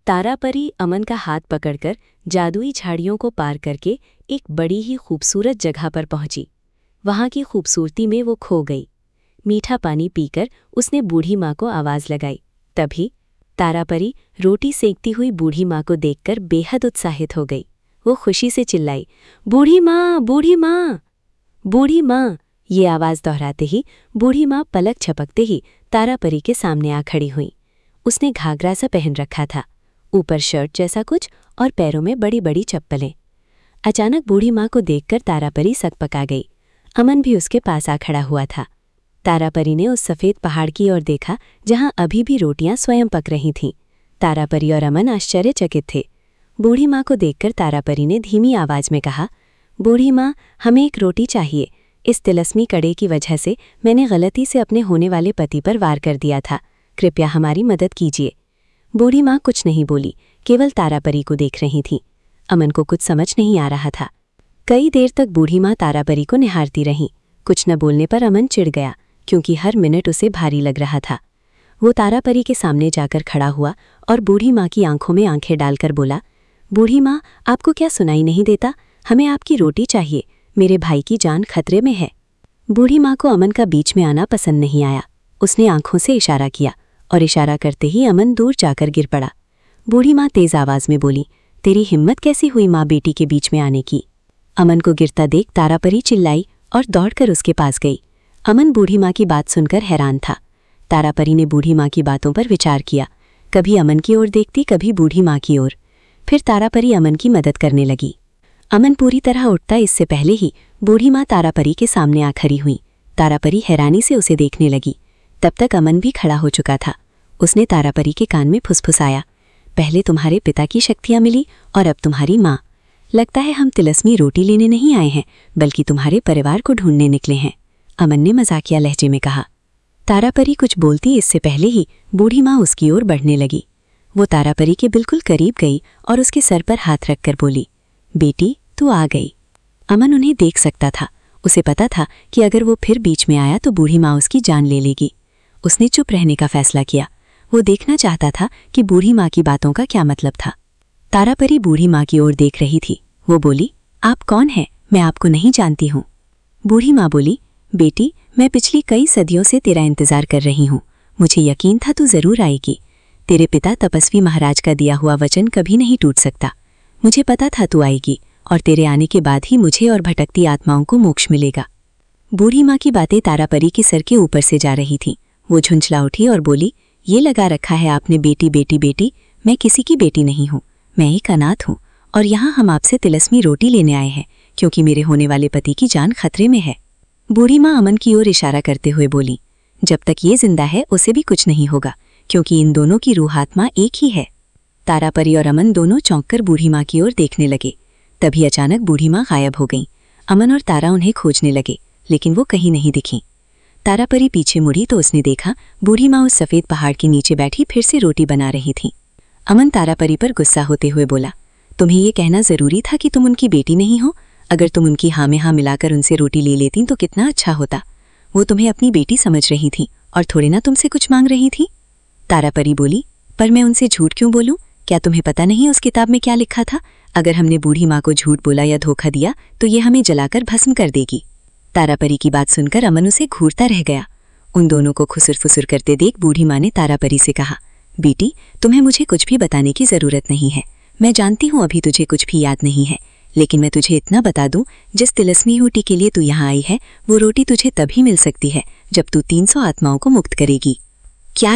तारापरी अमन का हाथ पकड़कर जादुई झाड़ियों को पार करके एक बड़ी ही खूबसूरत जगह पर पहुंची। वहां की खूबसूरती में वो खो गई। मीठा पानी पीकर उसने बूढ़ी माँ को आवाज़ लगाई। तभी तारापरी रोटी सेंकती हुई बूढ़ी माँ को देखकर बेहद उत्साहित हो गई। वो खुशी से चिल्लाई, बूढ़ी माँ, बूढ़ी माँ, बूढ़ी माँ। ये आवाज़ दोहराते ही बूढ़ी माँ पलक झपकते ही तारापरी के सामने आ खड़ी हुई। उसने घाघरा सा पहन रखा था, ऊपर शर्ट जैसा कुछ और पैरों में बड़ी बड़ी चप्पलें। अचानक बूढ़ी माँ को देखकर तारापरी सकपका गई। अमन भी उसके पास आ खड़ा हुआ था। तारापरी ने उस सफ़ेद पहाड़ की ओर देखा जहां अभी भी रोटियां स्वयं पक रही थीं। तारापरी और अमन आश्चर्यचकित थे। बूढ़ी माँ को देखकर तारापरी ने धीमी आवाज़ में कहा, बूढ़ी माँ, हमें एक रोटी चाहिए। इस तिलस्मी कड़े की वजह से मैंने गलती से अपने होने वाले पति पर वार कर दिया था। कृपया हमारी मदद कीजिए। बूढ़ी माँ कुछ नहीं बोली, केवल तारापरी को देख रही थी। अमन को कुछ समझ नहीं आ रहा था। कई देर तक बूढ़ी माँ तारापरी को निहारती रही। कुछ न बोलने पर अमन चिढ़ गया, क्योंकि हर मिनट उसे भारी लग रहा था। वो तारापरी के सामने जाकर खड़ा हुआ और बूढ़ी माँ की आंखों में आंखें डालकर बोला, बूढ़ी माँ, आपको क्या सुनाई नहीं देता? हमें आपकी रोटी चाहिए। मेरे भाई की जान खतरे में है। बूढ़ी माँ को अमन का बीच में आना पसंद नहीं आया। उसने आंखों से इशारा किया और इशारा करते ही अमन दूर जाकर गिर पड़ा। बूढ़ी माँ तेज आवाज़ में बोली, तेरी हिम्मत कैसी हुई माँ बेटी के बीच में आने की? अमन को गिरता देख तारापरी चिल्लाई और दौड़कर उसके पास गई। अमन बूढ़ी माँ की बात सुनकर हैरान था। तारापरी ने बूढ़ी माँ की बातों पर विचार किया। कभी अमन की ओर देखती, कभी बूढ़ी माँ की ओर। फिर तारापरी अमन की मदद करने लगी। अमन पूरी तरह उठता इससे पहले ही बूढ़ी माँ तारापरी के सामने आ खड़ी हुई। तारापरी हैरानी से उसे देखने लगी। तब तक अमन भी खड़ा हो चुका था। उसने तारापरी के कान में फुसफुसाया, पहले तुम्हारे पिता की शक्तियाँ मिली और अब तुम्हारी माँ। लगता है हम तिलस्मी रोटी लेने नहीं आए हैं, बल्कि तुम्हारे परिवार को ढूंढने निकले हैं, अमन ने मजाकिया लहजे में कहा। तारापरी कुछ बोलती इससे पहले ही बूढ़ी माँ उसकी ओर बढ़ने लगी। वो तारापरी के बिल्कुल करीब गई और उसके सर पर हाथ रखकर बोली, बेटी, तू आ गई। अमन उन्हें देख सकता था। उसे पता था कि अगर वो फिर बीच में आया तो बूढ़ी माँ उसकी जान ले लेगी। उसने चुप रहने का फैसला किया। वो देखना चाहता था कि बूढ़ी माँ की बातों का क्या मतलब था। तारापरी बूढ़ी माँ की ओर देख रही थी। वो बोली, आप कौन हैं? मैं आपको नहीं जानती हूँ। बूढ़ी माँ बोली, बेटी, मैं पिछली कई सदियों से तेरा इंतजार कर रही हूँ। मुझे यकीन था तू जरूर आएगी। तेरे पिता तपस्वी महाराज का दिया हुआ वचन कभी नहीं टूट सकता। मुझे पता था तू आएगी और तेरे आने के बाद ही मुझे और भटकती आत्माओं को मोक्ष मिलेगा। बूढ़ी माँ की बातें तारापरी के सर के ऊपर से जा रही थीं। वो झुंझला उठी और बोली, ये लगा रखा है आपने बेटी बेटी बेटी। मैं किसी की बेटी नहीं हूँ। मैं एक अनाथ हूँ और यहाँ हम आपसे तिलस्मी रोटी लेने आए हैं, क्योंकि मेरे होने वाले पति की जान खतरे में है। बूढ़ी माँ अमन की ओर इशारा करते हुए बोली, जब तक ये जिंदा है उसे भी कुछ नहीं होगा, क्योंकि इन दोनों की रूह आत्मा एक ही है। तारापरी और अमन दोनों चौंककर बूढ़ी माँ की ओर देखने लगे। तभी अचानक बूढ़ी माँ गायब हो गईं। अमन और तारा उन्हें खोजने लगे, लेकिन वो कहीं नहीं दिखीं। तारापरी पीछे मुड़ी तो उसने देखा बूढ़ी माँ उस सफ़ेद पहाड़ के नीचे बैठी फिर से रोटी बना रही थी। अमन तारापरी पर गुस्सा होते हुए बोला, तुम्हें ये कहना ज़रूरी था कि तुम उनकी बेटी नहीं हो? अगर तुम उनकी हाँ में हाँ मिलाकर उनसे रोटी ले लेती तो कितना अच्छा होता। वो तुम्हें अपनी बेटी समझ रही थी और थोड़े ना तुमसे कुछ मांग रही थी। तारापरी बोली, पर मैं उनसे झूठ क्यों बोलूं? क्या तुम्हें पता नहीं उस किताब में क्या लिखा था? अगर हमने बूढ़ी माँ को झूठ बोला या धोखा दिया तो ये हमें जलाकर भस्म कर देगी। तारापरी की बात सुनकर अमन उसे घूरता रह गया। उन दोनों को खुसुर फुसुर करते देख बूढ़ी माँ ने तारापरी से कहा, बेटी, तुम्हें मुझे कुछ भी बताने की ज़रूरत नहीं है। मैं जानती हूँ अभी तुझे कुछ भी याद नहीं है, लेकिन मैं तुझे इतना बता दूं, जिस तिलस्मी रोटी के लिए तू यहाँ आई है वो रोटी तुझे तभी मिल सकती है जब तू 300 आत्माओं को मुक्त करेगी। क्या?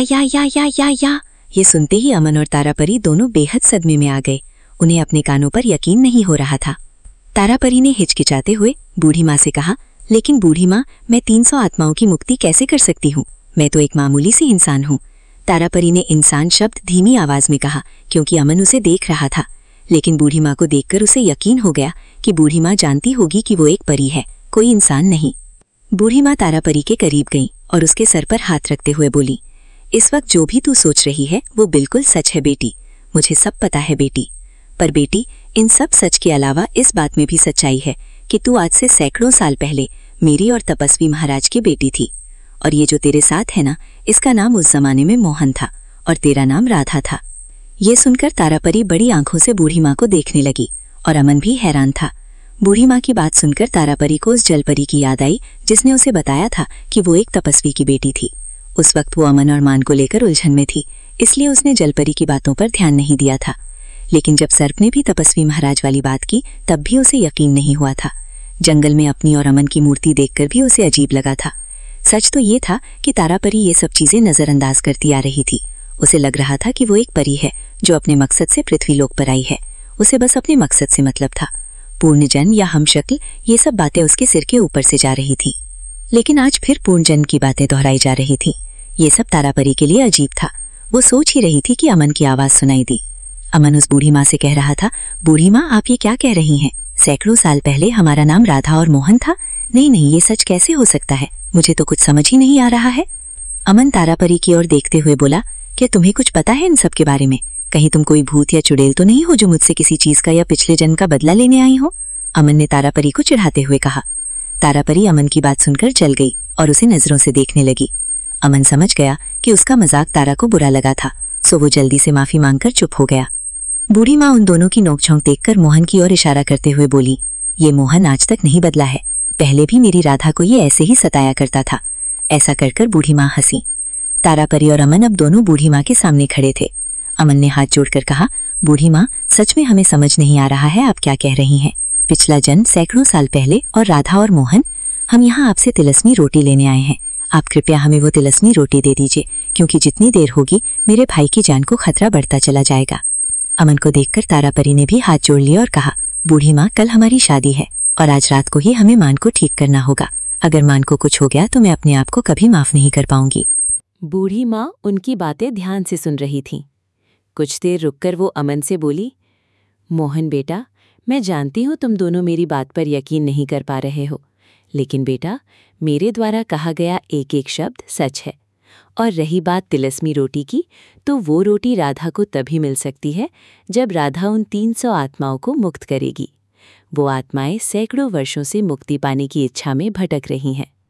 या। ये सुनते ही अमन और तारापरी दोनों बेहद सदमे में आ गए। उन्हें अपने कानों पर यकीन नहीं हो रहा था। तारापरी ने हिचकिचाते हुए बूढ़ी माँ से कहा, लेकिन बूढ़ी माँ, मैं 300 आत्माओं की मुक्ति कैसे कर सकती हूँ? मैं तो एक मामूली सी इंसान हूँ। तारापरी ने इंसान शब्द धीमी आवाज में कहा, क्योंकि अमन उसे देख रहा था। लेकिन बूढ़ी माँ को देखकर उसे यकीन हो गया कि बूढ़ी माँ जानती होगी कि वो एक परी है, कोई इंसान नहीं। बूढ़ी माँ तारापरी के करीब गई और उसके सर पर हाथ रखते हुए बोली, इस वक्त जो भी तू सोच रही है वो बिल्कुल सच है बेटी। मुझे सब पता है बेटी। पर बेटी, इन सब सच के अलावा इस बात में भी सच्चाई है कि तू आज से सैकड़ों साल पहले मेरी और तपस्वी महाराज की बेटी थी। और ये जो तेरे साथ है ना, इसका नाम उस जमाने में मोहन था और तेरा नाम राधा था। ये सुनकर तारापरी बड़ी आंखों से बूढ़ी माँ को देखने लगी और अमन भी हैरान था। बूढ़ी माँ की बात सुनकर तारापरी को उस जलपरी की याद आई जिसने उसे बताया था कि वो एक तपस्वी की बेटी थी। उस वक्त वो अमन और मान को लेकर उलझन में थी, इसलिए उसने जलपरी की बातों पर ध्यान नहीं दिया था। लेकिन जब सर्प ने भी तपस्वी महाराज वाली बात की तब भी उसे यकीन नहीं हुआ था। जंगल में अपनी और अमन की मूर्ति देखकर भी उसे अजीब लगा था। सच तो ये था कि तारापरी ये सब चीजें नजरअंदाज करती आ रही थी। उसे लग रहा था कि वो एक परी है जो अपने मकसद से पृथ्वीलोक पर आई है। उसे बस अपने मकसद से मतलब था। पूर्णजन या हमशक्ल ये सब बातें उसके सिर के ऊपर से जा रही थी। लेकिन आज फिर पूर्णजन की बातें दोहराई जा रही थी। ये सब तारापरी के लिए अजीब था। वो सोच ही रही थी कि अमन की आवाज सुनाई दी। अमन उस बूढ़ी माँ से कह रहा था, बूढ़ी माँ आप ये क्या कह रही हैं? सैकड़ों साल पहले हमारा नाम राधा और मोहन था। नहीं नहीं, ये सच कैसे हो सकता है? मुझे तो कुछ समझ ही नहीं आ रहा है। अमन तारापरी की ओर देखते हुए बोला, क्या तुम्हें कुछ पता है इन सब के बारे में? कहीं तुम कोई भूत या चुड़ैल तो नहीं हो जो मुझसे किसी चीज का या पिछले जन्म का बदला लेने आई हो? अमन ने तारापरी को चिढ़ाते हुए कहा। तारापरी अमन की बात सुनकर चल गई और उसे नजरों से देखने लगी। अमन समझ गया कि उसका मजाक तारा को बुरा लगा था, सो वो जल्दी से माफी मांगकर चुप हो गया। बूढ़ी माँ उन दोनों की नोकझोंक देखकर मोहन की ओर इशारा करते हुए बोली, ये मोहन आज तक नहीं बदला है। पहले भी मेरी राधा को ये ऐसे ही सताया करता था। ऐसा कहकर बूढ़ी माँ हंसी। तारापरी और अमन अब दोनों बूढ़ी माँ के सामने खड़े थे। अमन ने हाथ जोड़कर कहा, बूढ़ी माँ सच में हमें समझ नहीं आ रहा है आप क्या कह रही हैं। पिछला जन्म सैकड़ों साल पहले और राधा और मोहन, हम यहाँ आपसे तिलस्मी रोटी लेने आए हैं। आप कृपया हमें वो तिलस्मी रोटी दे दीजिए, क्योंकि जितनी देर होगी मेरे भाई की जान को खतरा बढ़ता चला जाएगा। अमन को देखकर तारापरी ने भी हाथ जोड़ लिया और कहा, बूढ़ी माँ कल हमारी शादी है और आज रात को ही हमें मान को ठीक करना होगा। अगर मान को कुछ हो गया तो मैं अपने आप को कभी माफ नहीं कर पाऊंगी। बूढ़ी माँ उनकी बातें ध्यान से सुन रही थी। कुछ देर रुककर वो अमन से बोली, मोहन बेटा, मैं जानती हूँ तुम दोनों मेरी बात पर यकीन नहीं कर पा रहे हो, लेकिन बेटा मेरे द्वारा कहा गया एक एक शब्द सच है। और रही बात तिलस्मी रोटी की, तो वो रोटी राधा को तभी मिल सकती है जब राधा उन 300 आत्माओं को मुक्त करेगी। वो आत्माएं सैकड़ों वर्षों से मुक्ति पाने की इच्छा में भटक रही हैं।